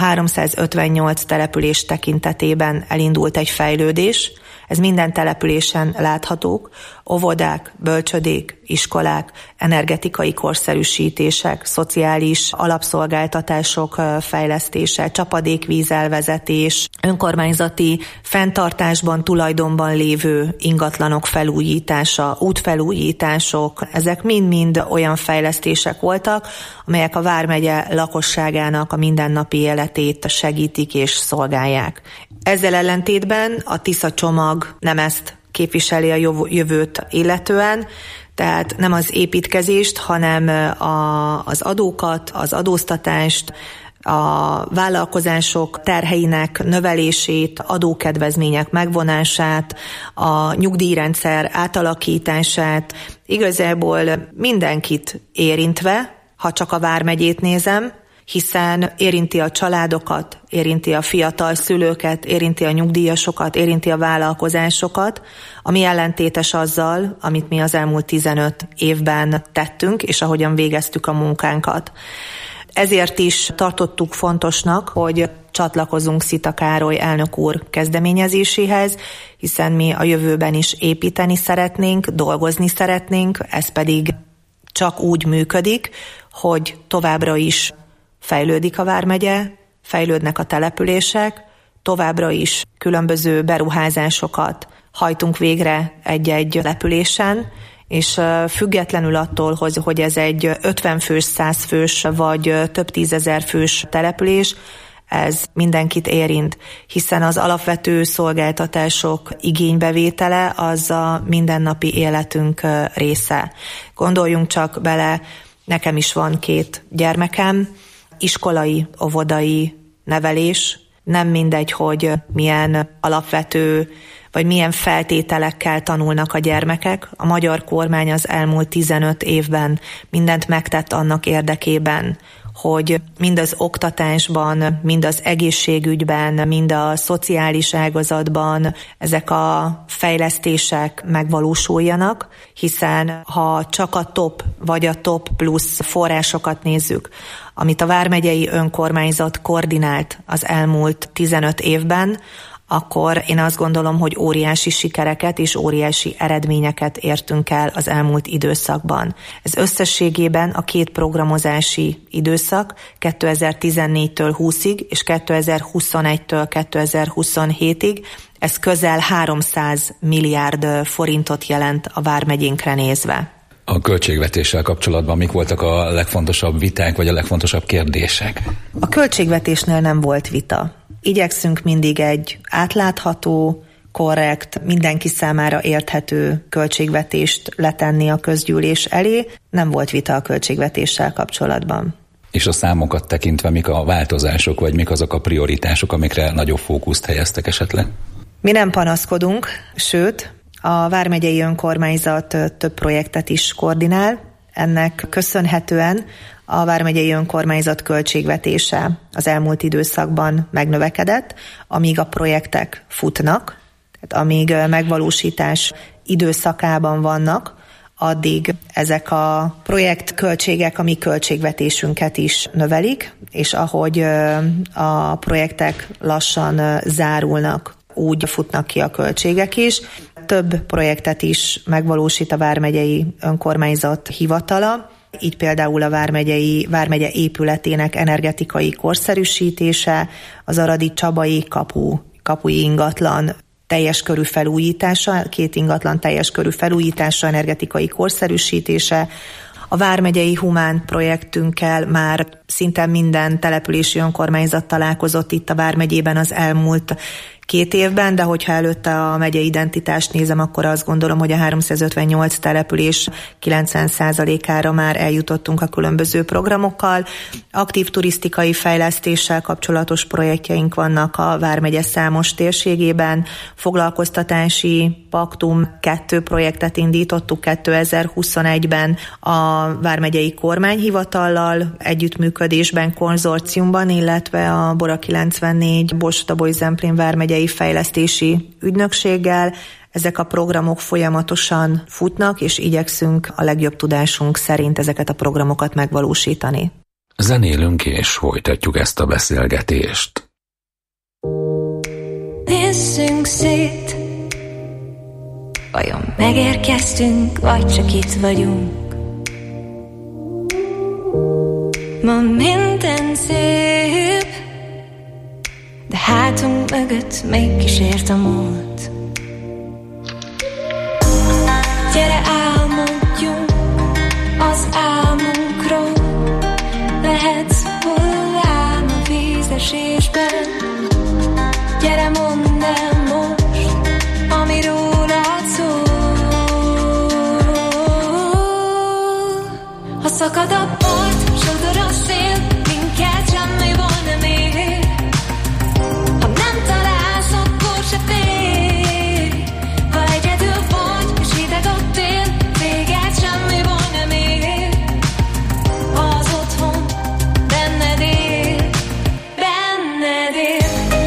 358 település tekintetében elindult egy fejlődés, ez minden településen láthatók, óvodák, bölcsödék, iskolák, energetikai korszerűsítések, szociális alapszolgáltatások fejlesztése, csapadékvízelvezetés, önkormányzati fenntartásban, tulajdonban lévő ingatlanok felújítása, útfelújítások, ezek mind-mind olyan fejlesztések voltak, amelyek a vármegye lakosságának a mindennapi életét segítik és szolgálják. Ezzel ellentétben a Tisza csomag nem ezt képviseli a jövőt illetően, tehát nem az építkezést, hanem az adókat, az adóztatást, a vállalkozások terheinek növelését, adókedvezmények megvonását, a nyugdíjrendszer átalakítását, igazából mindenkit érintve, ha csak a vármegyét nézem, hiszen érinti a családokat, érinti a fiatal szülőket, érinti a nyugdíjasokat, érinti a vállalkozásokat, ami ellentétes azzal, amit mi az elmúlt 15 évben tettünk, és ahogyan végeztük a munkánkat. Ezért is tartottuk fontosnak, hogy csatlakozunk Szita Károly elnök úr kezdeményezéséhez, hiszen mi a jövőben is építeni szeretnénk, dolgozni szeretnénk, ez pedig csak úgy működik, hogy továbbra is fejlődik a vármegye, fejlődnek a települések, továbbra is különböző beruházásokat hajtunk végre egy-egy településen, és függetlenül attól, hogy ez egy 50 fős, 100 fős vagy több tízezer fős település, ez mindenkit érint, hiszen az alapvető szolgáltatások igénybevétele az a mindennapi életünk része. Gondoljunk csak bele, nekem is van 2 gyermekem, iskolai, óvodai nevelés, Nem mindegy, hogy milyen alapvető vagy milyen feltételekkel tanulnak a gyermekek. A magyar kormány az elmúlt 15 évben mindent megtett annak érdekében, hogy mind az oktatásban, mind az egészségügyben, mind a szociális ágazatban ezek a fejlesztések megvalósuljanak, hiszen ha csak a top vagy a top plusz forrásokat nézzük, amit a vármegyei önkormányzat koordinált az elmúlt 15 évben, akkor én azt gondolom, hogy óriási sikereket és óriási eredményeket értünk el az elmúlt időszakban. Ez összességében a 2 programozási időszak 2014-től 20-ig és 2021-től 2027-ig, ez közel 300 milliárd forintot jelent a vármegyénkre nézve. A költségvetéssel kapcsolatban mik voltak a legfontosabb viták, vagy a legfontosabb kérdések? A költségvetésnél nem volt vita. Igyekszünk mindig egy átlátható, korrekt, mindenki számára érthető költségvetést letenni a közgyűlés elé. Nem volt vita a költségvetéssel kapcsolatban. És a számokat tekintve mik a változások, vagy mik azok a prioritások, amikre nagyobb fókuszt helyeztek esetleg? Mi nem panaszkodunk, sőt, a vármegyei önkormányzat több projektet is koordinál. Ennek köszönhetően a vármegyei önkormányzat költségvetése az elmúlt időszakban megnövekedett, amíg a projektek futnak, tehát amíg megvalósítás időszakában vannak, addig ezek a projektköltségek a mi költségvetésünket is növelik, és ahogy a projektek lassan zárulnak, úgy futnak ki a költségek is. Több projektet is megvalósít a vármegyei önkormányzat hivatala, így például a vármegye épületének energetikai korszerűsítése, az aradi csabai kapui ingatlan teljes körű felújítása, 2 ingatlan teljes körű felújítása, energetikai korszerűsítése. A vármegyei humán projektünkkel már szinte minden települési önkormányzat találkozott itt a vármegyében az elmúlt 2 évben, de hogyha előtte a megyei identitást nézem, akkor azt gondolom, hogy a 358 település 90%-ára már eljutottunk a különböző programokkal. Aktív turisztikai fejlesztéssel kapcsolatos projektjeink vannak a vármegye számos térségében. Foglalkoztatási paktum 2 projektet indítottuk 2021-ben a vármegyei kormányhivatallal együttműködésben, konzorciumban, illetve a Bora 94 Borsod-Abaúj-Zemplén vármegyei fejlesztési ügynökséggel. Ezek a programok folyamatosan futnak, és igyekszünk a legjobb tudásunk szerint ezeket a programokat megvalósítani. Zenélünk és folytatjuk ezt a beszélgetést. Nézzünk szét, vajon megérkeztünk, vagy csak itt vagyunk? Ma minden szép, de hátunk mögött még kísért a múlt. Gyere, álmodjunk az álmunkról, lehetsz hullám a vízesésben. Gyere, mondd el most, ami rólad szól. Ha szakad a part, sodor a szél, minket semmi volna még. Ha nem találsz, akkor se félj. Ha egyedül vagy, és hideg a tél, téged semmi volna még. Ha az otthon benned él, benned él.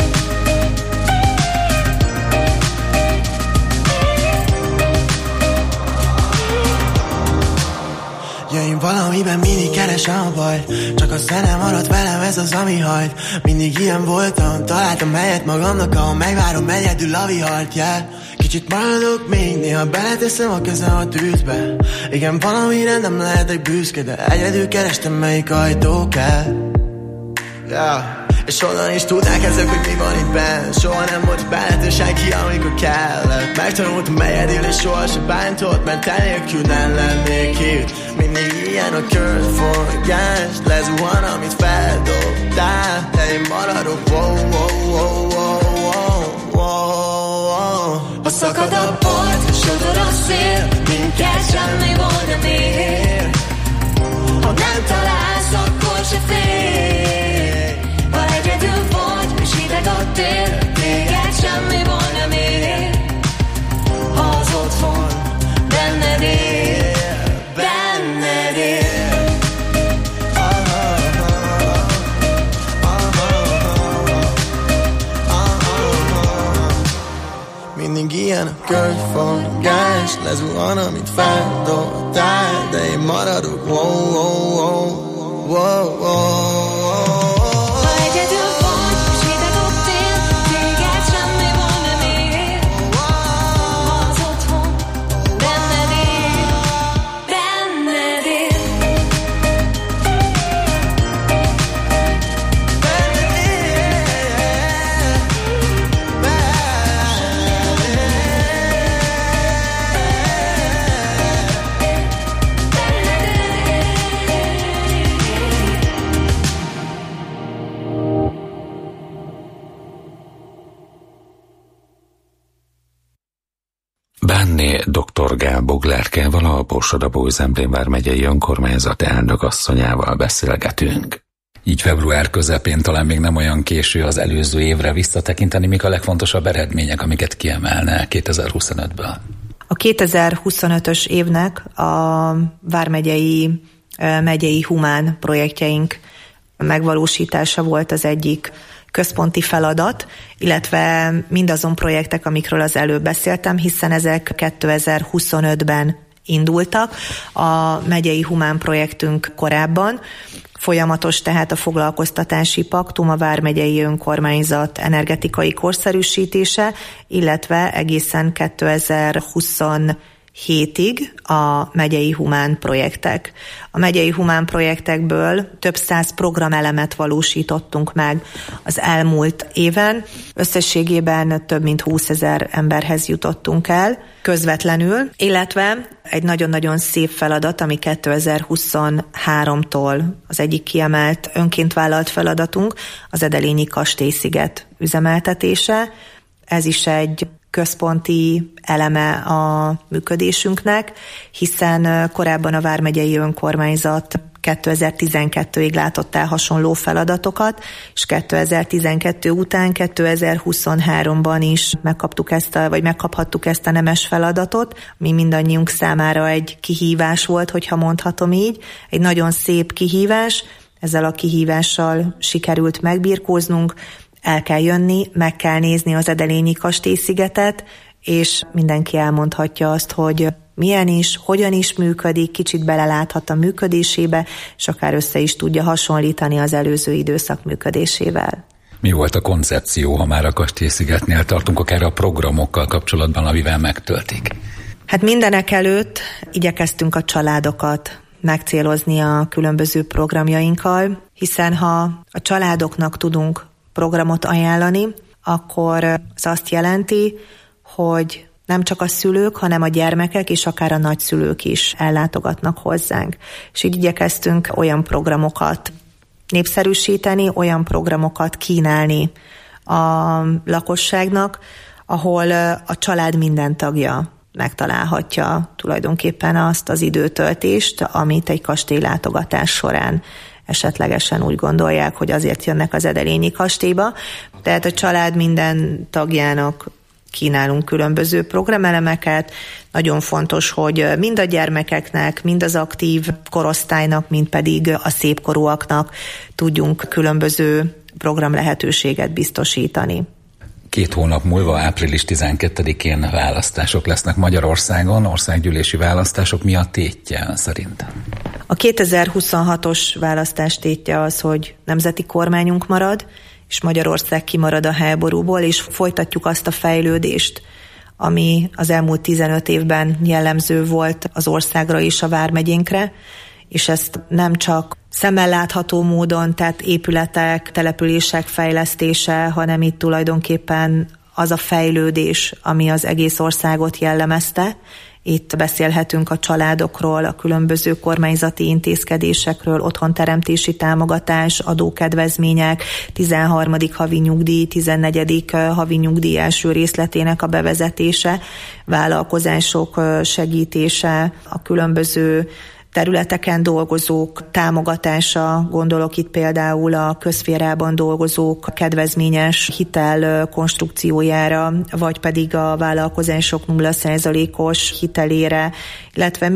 Ja, én valamiben mindig keresem a baj, csak a zene maradt velem, ez az, ami hajt. Mindig ilyen voltam, találtam helyet magamnak, ahol megvárom egyedül a vihart, yeah. Kicsit maradok még, néha beleteszem a kezem a tűzbe. Igen, valamire nem lehetek büszke, de egyedül kerestem, melyik ajtó kell, yeah. És onnan is tudnák ezek, hogy mi van itt benn. Soha nem volt benned senki, amikor kellett. Megtanultam egyedül, és soha se bántott, mert te nélkül nem lennék itt. Mindig ilyen a körforgás, lezuhan, amit feldobtál. De én maradok, wow, wow, wow, wow, wow, wow. Ha szakad a part, sodor a szél, minket semmi volna még. Ha nem találsz, akkor se félj. Ha egyedül vagy, és hideg a ott él, téged semmiból nem ér. Ha az otthon benned él, benned él. Mindig ilyen a körforgás, lezuhan, amit feldobtál, de én maradok, wow, wow, wow, wow, wow. Ha egyedül vagy, és hited ott él, téged semmiból nem ér. Ha az otthon benned él, benned él. Bánné dr. Gál Boglárkával, a Borsod-Abaúj-Zemplén vármegyei önkormányzat elnökasszonyával beszélgetünk. Így február közepén talán még nem olyan késő az előző évre visszatekinteni, mik a legfontosabb eredmények, amiket kiemelne 2025-ből. A 2025-ös évnek a vármegyei megyei humán projektjeink megvalósítása volt az egyik központi feladat, illetve mindazon projektek, amikről az előbb beszéltem, hiszen ezek 2025-ben indultak. A megyei humán projektünk korábban folyamatos, tehát a foglalkoztatási paktum, a vármegyei önkormányzat energetikai korszerűsítése, illetve egészen 2027-ig a megyei humán projektek. A megyei humán projektekből több 100 programelemet valósítottunk meg az elmúlt éven. Összességében több mint 20 000 emberhez jutottunk el közvetlenül, illetve egy nagyon-nagyon szép feladat, ami 2023-tól az egyik kiemelt önként vállalt feladatunk, az Edelényi Kastélysziget üzemeltetése. Ez is egy központi eleme a működésünknek, hiszen korábban a vármegyei önkormányzat 2012-ig látott el hasonló feladatokat, és 2012 után 2023-ban is megkaphattuk ezt a nemes feladatot, ami mindannyiunk számára egy kihívás volt, hogyha mondhatom így, egy nagyon szép kihívás. Ezzel a kihívással sikerült megbirkóznunk, el kell jönni, meg kell nézni az Edelényi Kastélyszigetet, és mindenki elmondhatja azt, hogy milyen is, hogyan is működik, kicsit beleláthat a működésébe, és akár össze is tudja hasonlítani az előző időszak működésével. Mi volt a koncepció, ha már a Kastélyszigetnél tartunk, akár a programokkal kapcsolatban, amivel megtöltik? Hát mindenek előtt igyekeztünk a családokat megcélozni a különböző programjainkkal, hiszen ha a családoknak tudunk programot ajánlani, akkor az azt jelenti, hogy nem csak a szülők, hanem a gyermekek és akár a nagyszülők is ellátogatnak hozzánk. És így igyekeztünk olyan programokat népszerűsíteni, olyan programokat kínálni a lakosságnak, ahol a család minden tagja megtalálhatja tulajdonképpen azt az időtöltést, amit egy kastélylátogatás során esetlegesen úgy gondolják, hogy azért jönnek az Edelényi kastélyba. Tehát a család minden tagjának kínálunk különböző programelemeket. Nagyon fontos, hogy mind a gyermekeknek, mind az aktív korosztálynak, mind pedig a szépkorúaknak tudjunk különböző programlehetőséget biztosítani. 2 hónap múlva, április 12-én választások lesznek Magyarországon, országgyűlési választások. Mi a tétje szerintem? A 2026-os választás tétje az, hogy nemzeti kormányunk marad, és Magyarország kimarad a háborúból, és folytatjuk azt a fejlődést, ami az elmúlt 15 évben jellemző volt az országra és a vármegyénkre, és ezt nem csak szemmel látható módon, tehát épületek, települések fejlesztése, hanem itt tulajdonképpen az a fejlődés, ami az egész országot jellemezte. Itt beszélhetünk a családokról, a különböző kormányzati intézkedésekről, otthonteremtési támogatás, adókedvezmények, 13. havi nyugdíj, 14. havi nyugdíj első részletének a bevezetése, vállalkozások segítése, a különböző területeken dolgozók támogatása, gondolok itt például a közszférában dolgozók kedvezményes hitel konstrukciójára, vagy pedig a vállalkozások 0%-os hitelére, illetve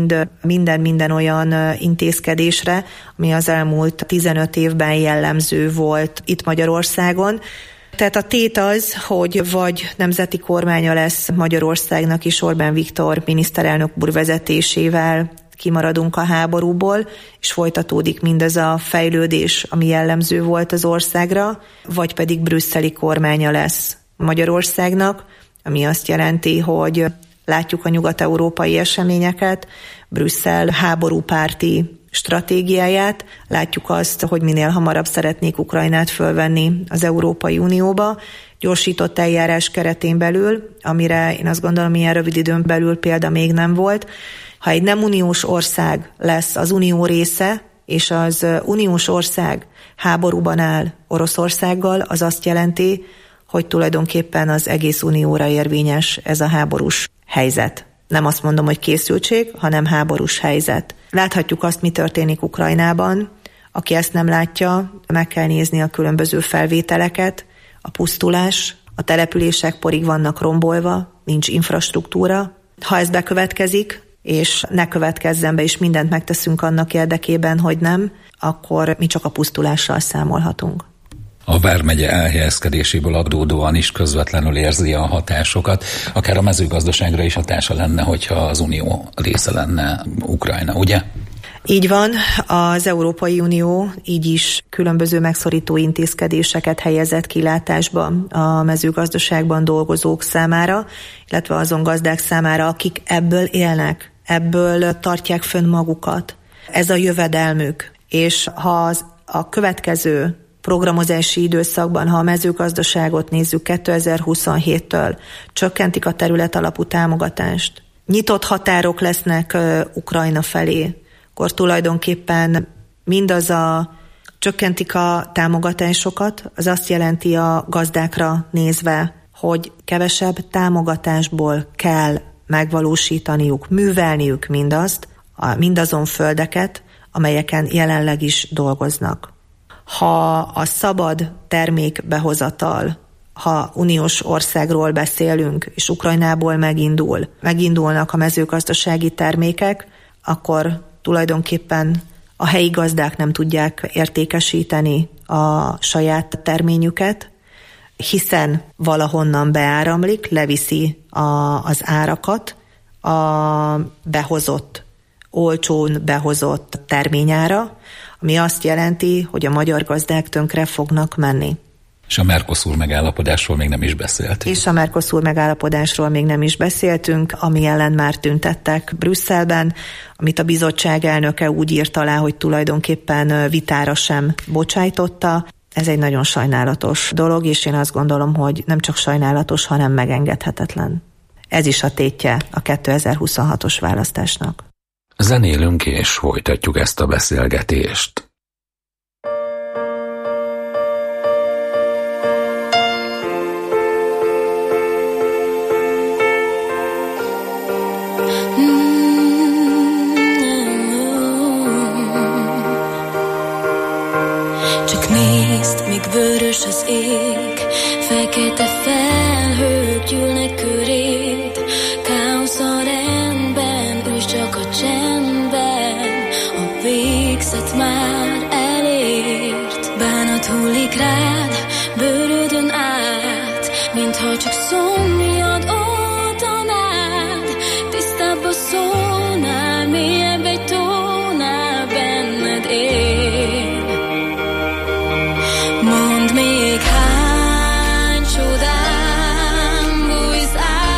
minden olyan intézkedésre, ami az elmúlt 15 évben jellemző volt itt Magyarországon. Tehát a tét az, hogy vagy nemzeti kormánya lesz Magyarországnak is Orbán Viktor miniszterelnök úr vezetésével, kimaradunk a háborúból, és folytatódik mindez a fejlődés, ami jellemző volt az országra, vagy pedig brüsszeli kormánya lesz Magyarországnak, ami azt jelenti, hogy látjuk a nyugat-európai eseményeket, Brüsszel háborúpárti stratégiáját, látjuk azt, hogy minél hamarabb szeretnék Ukrajnát fölvenni az Európai Unióba, gyorsított eljárás keretén belül, amire én azt gondolom, ilyen rövid időn belül példa még nem volt. Ha egy nem uniós ország lesz az unió része, és az uniós ország háborúban áll Oroszországgal, az azt jelenti, hogy tulajdonképpen az egész unióra érvényes ez a háborús helyzet. Nem azt mondom, hogy készültség, hanem háborús helyzet. Láthatjuk azt, mi történik Ukrajnában. Aki ezt nem látja, meg kell nézni a különböző felvételeket. A pusztulás, a települések porig vannak rombolva, nincs infrastruktúra. Ha ez bekövetkezik, és ne következzen be, és mindent megteszünk annak érdekében, hogy nem, akkor mi csak a pusztulással számolhatunk. A vármegye elhelyezkedéséből adódóan is közvetlenül érzi a hatásokat. Akár a mezőgazdaságra is hatása lenne, hogyha az Unió része lenne Ukrajna, ugye? Így van, az Európai Unió így is különböző megszorító intézkedéseket helyezett kilátásba a mezőgazdaságban dolgozók számára, illetve azon gazdák számára, akik ebből élnek, ebből tartják fönn magukat. Ez a jövedelmük, és ha a következő programozási időszakban, ha a mezőgazdaságot nézzük 2027-től, csökkentik a terület alapú támogatást, nyitott határok lesznek Ukrajna felé, akkor tulajdonképpen mindaz csökkentik a támogatásokat, az azt jelenti a gazdákra nézve, hogy kevesebb támogatásból kell megvalósítaniuk, művelniük mindazon földeket, amelyeken jelenleg is dolgoznak. Ha a szabad termékbehozatal, ha uniós országról beszélünk, és Ukrajnából megindulnak a mezőgazdasági termékek, akkor tulajdonképpen a helyi gazdák nem tudják értékesíteni a saját terményüket, hiszen valahonnan beáramlik, leviszi az árakat a olcsón behozott terményára, ami azt jelenti, hogy a magyar gazdák tönkre fognak menni. És a Mercosur megállapodásról még nem is beszéltünk. Ami ellen már tüntettek Brüsszelben, amit a bizottság elnöke úgy írt alá, hogy tulajdonképpen vitára sem bocsájtotta. Ez egy nagyon sajnálatos dolog, és én azt gondolom, hogy nem csak sajnálatos, hanem megengedhetetlen. Ez is a tétje a 2026-os választásnak. Zenélünk és folytatjuk ezt a beszélgetést. Csak nézd, míg vörös az ég, fekete felhők gyűlnek köréd, káosz a rendben, és csak a csendben, a végzet már elért. Bánat hullik rád, bőrödön át, mintha csak szomjad oltanád. Tisztább a szónál, mélyebb egy tónál benned él. Mondd még hány csodán bújsz át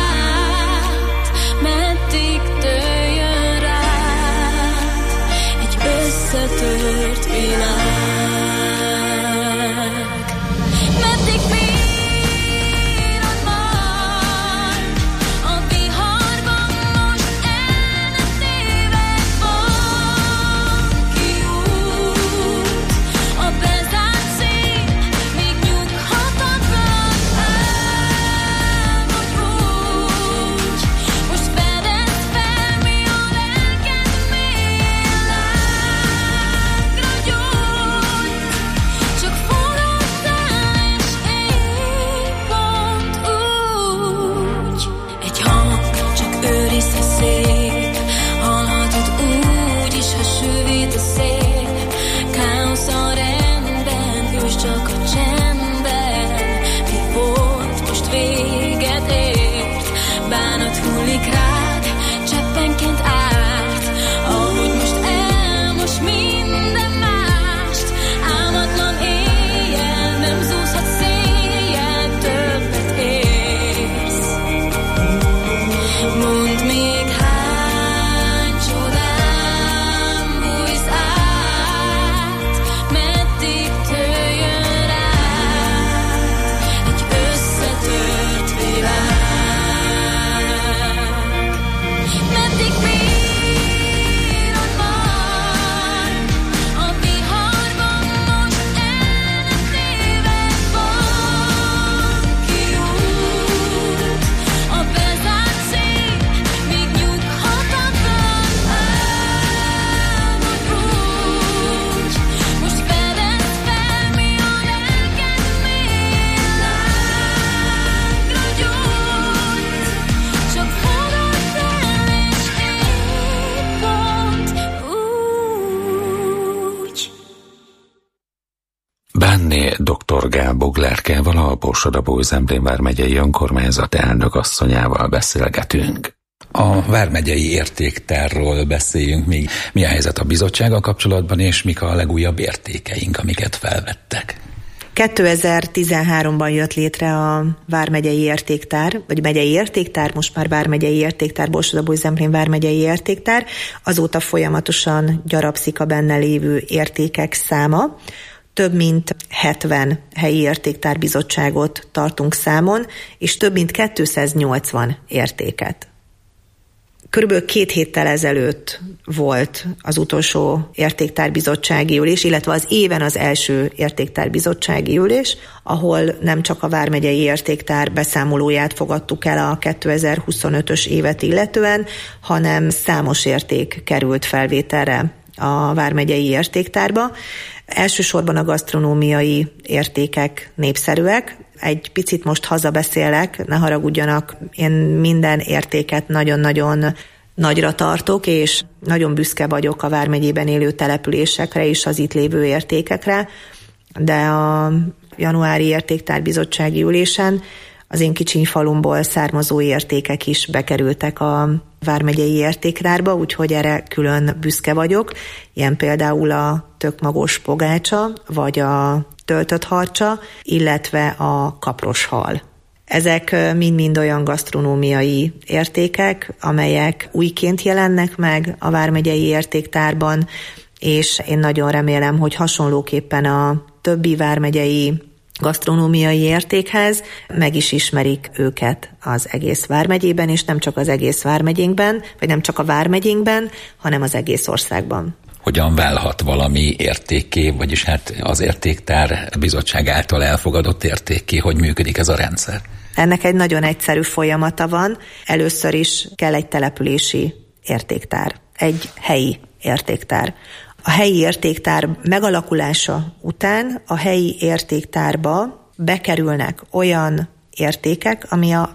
dr. Gál Boglárkával, a Borsod-Abaúj-Zemplén vármegyei önkormányzat elnökasszonyával beszélgetünk. A vármegyei értéktárról beszéljünk még. Mi a helyzet a bizottsággal kapcsolatban, és mik a legújabb értékeink, amiket felvettek? 2013-ban jött létre a vármegyei értéktár, vagy megyei értéktár, most már vármegyei értéktár, Borsod-Abaúj-Zemplén vármegyei értéktár. Azóta folyamatosan gyarapszik a benne lévő értékek száma. Több mint 70 helyi értéktárbizottságot tartunk számon, és több mint 280 értéket. Körülbelül 2 héttel ezelőtt volt az utolsó értéktárbizottsági ülés, illetve az éven az első értéktárbizottsági ülés, ahol nem csak a vármegyei értéktár beszámolóját fogadtuk el a 2025-ös évet illetően, hanem számos érték került felvételre a vármegyei értéktárba. Elsősorban a gasztronómiai értékek népszerűek. Egy picit most hazabeszélek, ne haragudjanak, én minden értéket nagyon-nagyon nagyra tartok, és nagyon büszke vagyok a vármegyében élő településekre és az itt lévő értékekre, de a januári értéktárbizottsági ülésen az én kicsiny falumból származó értékek is bekerültek a vármegyei értéktárba, úgyhogy erre külön büszke vagyok. Ilyen például a tökmagos pogácsa, vagy a töltött harcsa, illetve a kapros hal. Ezek mind-mind olyan gasztronómiai értékek, amelyek újként jelennek meg a vármegyei értéktárban, és én nagyon remélem, hogy hasonlóképpen a többi vármegyei gasztronómiai értékhez meg is ismerik őket az egész vármegyében, és nem csak az egész vármegyénkben, vagy nem csak a vármegyénkben, hanem az egész országban. Hogyan válhat valami értékké, vagyis hát az értéktár bizottság által elfogadott értékké, hogy működik ez a rendszer? Ennek egy nagyon egyszerű folyamata van. Először is kell egy települési értéktár, egy helyi értéktár. A helyi értéktár megalakulása után a helyi értéktárba bekerülnek olyan értékek,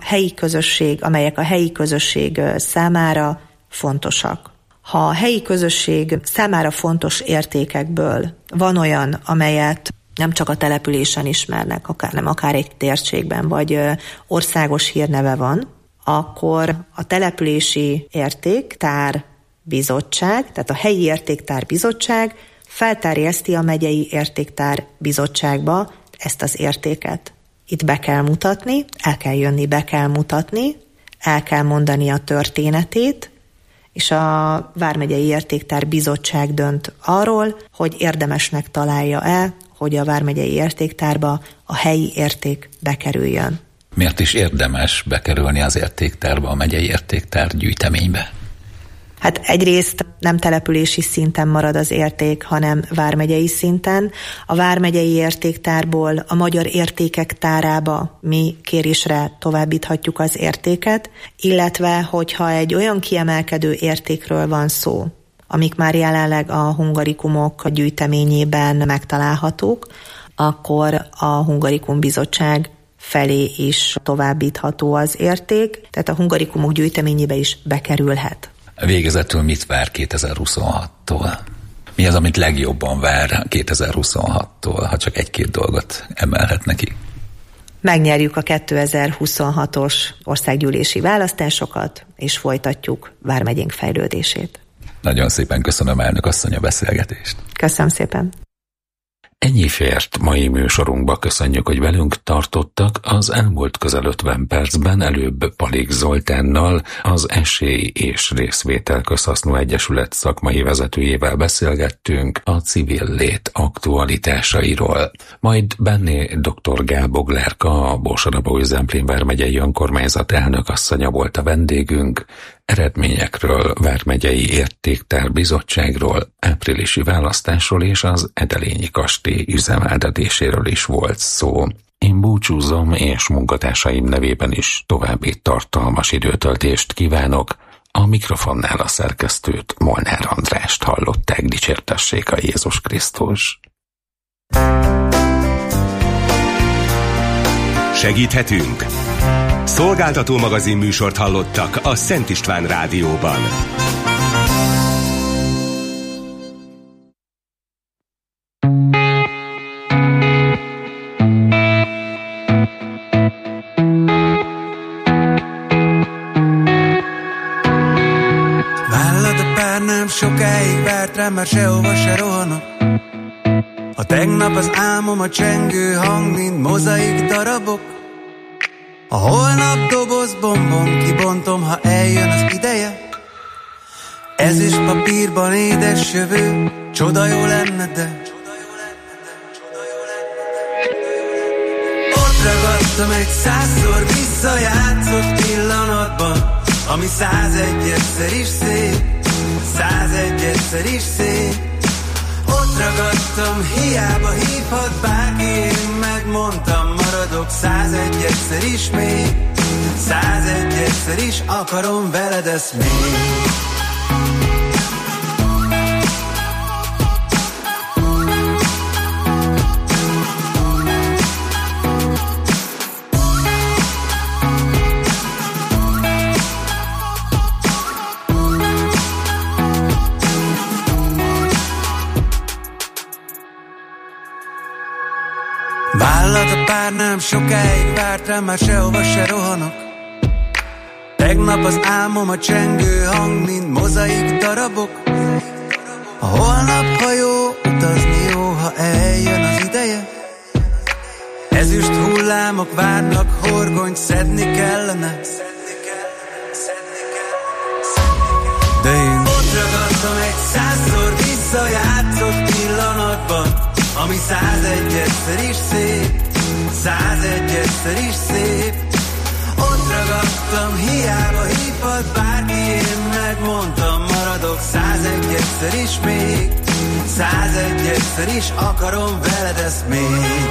amelyek a helyi közösség számára fontosak. Ha a helyi közösség számára fontos értékekből van olyan, amelyet nem csak a településen ismernek, akár egy térségben, vagy országos hírneve van, akkor a települési értéktár bizottság, tehát a helyi értéktár bizottság felterjeszti a megyei értéktár bizottságba ezt az értéket. Itt be kell mutatni, el kell jönni, be kell mutatni, el kell mondani a történetét, és a vármegyei értéktár bizottság dönt arról, hogy érdemesnek találja-e, hogy a vármegyei értéktárba a helyi érték bekerüljön. Miért is érdemes bekerülni az értéktárba, a megyei értéktár gyűjteménybe? Hát egyrészt nem települési szinten marad az érték, hanem vármegyei szinten. A vármegyei értéktárból a magyar értékek tárába mi kérésre továbbíthatjuk az értéket, illetve hogyha egy olyan kiemelkedő értékről van szó, amik már jelenleg a hungarikumok gyűjteményében megtalálhatók, akkor a Hungarikum Bizottság felé is továbbítható az érték, tehát a hungarikumok gyűjteményébe is bekerülhet. Végezetül mit vár 2026-tól? Mi az, amit legjobban vár 2026-tól, ha csak egy-két dolgot emelhetne ki? Megnyerjük a 2026-os országgyűlési választásokat, és folytatjuk vármegyénk fejlődését. Nagyon szépen köszönöm, elnök asszony, a beszélgetést. Köszönöm szépen. Ennyi fért mai műsorunkba, köszönjük, hogy velünk tartottak. Az elmúlt közel 50 percben előbb Palig Zoltánnal, az Esély és Részvétel Közhasznú Egyesület szakmai vezetőjével beszélgettünk a civil lét aktualitásairól. Majd Benné dr. Gál Boglárka, a Borsod-Abaúj-Zemplén vármegyei önkormányzat elnökasszonya volt a vendégünk. Eredményekről, vármegyei értéktár bizottságról, áprilisi választásról és az Edelényi kastély üzemeltetéséről is volt szó. Én búcsúzom, és munkatársaim nevében is további tartalmas időtöltést kívánok. A mikrofonnál a szerkesztőt, Molnár Andrást hallották, dicsértessék a Jézus Krisztus. Segíthetünk? Szolgáltató magazin műsort hallottak a Szent István Rádióban. pár nem sokáig várt rám, már sehova se rohanok. A tegnap az álmom, a csengő hang, mint mozaik darabok. A holnap doboz bombon kibontom, ha eljön az ideje. Ez is papírban édes jövő, csoda jó lenne, de ott ragadtam egy 100-szor visszajátszott pillanatban, ami 101-szer is szép, 101-szer is szép. Ott ragadtam, hiába hívhat bárki, én megmondtam, maradok 101-szer is még, 101-szer is akarom veled ezt még. Vállat a pár nem sokáig várt rám, már sehova se rohanok. Tegnap az álmom, a csengő hang, mint mozaik darabok. A holnap, ha jó, utazni jó, ha eljön az ideje. Ezüst hullámok várnak, horgonyt szedni kellene. De én ott ragadtam egy 100-szor visszajátszott pillanatban, ami 101-szer is szép, 101-szer is szép. Ott ragadtam, hiába hívhat bárki, én megmondtam, maradok 101-szer is még, 101-szer is akarom veled ezt még.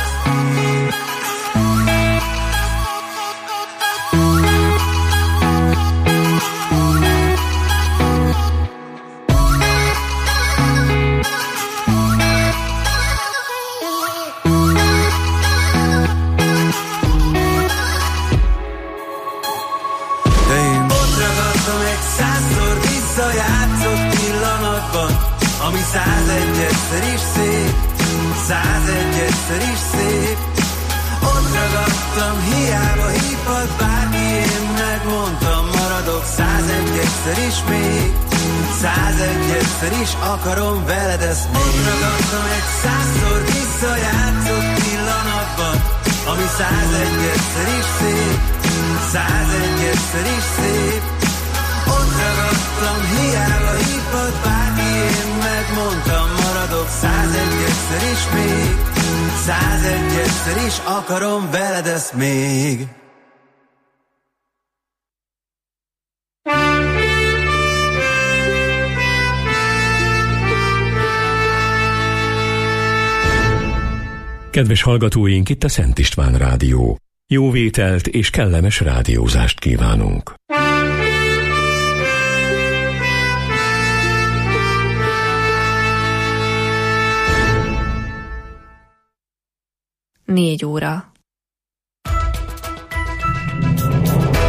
Ami 101-szer is szép, 101-szer is szép. Ott ragadtam, hiába hívhat bárki, én megmondtam, maradok 101-szer is még, 101-szer is akarom veled ezt még. Ott ragadtam egy 100-szor visszajátszott pillanatban, ami 101-szer is szép, 101-szer is szép. Ott ragadtam, hiába hívhat bárki, én megmondtam, maradok 101-szer is még, 101-szer is akarom veled ezt még. Kedves hallgatóink, itt a Szent István Rádió. Jó vételt és kellemes rádiózást kívánunk. Négy óra.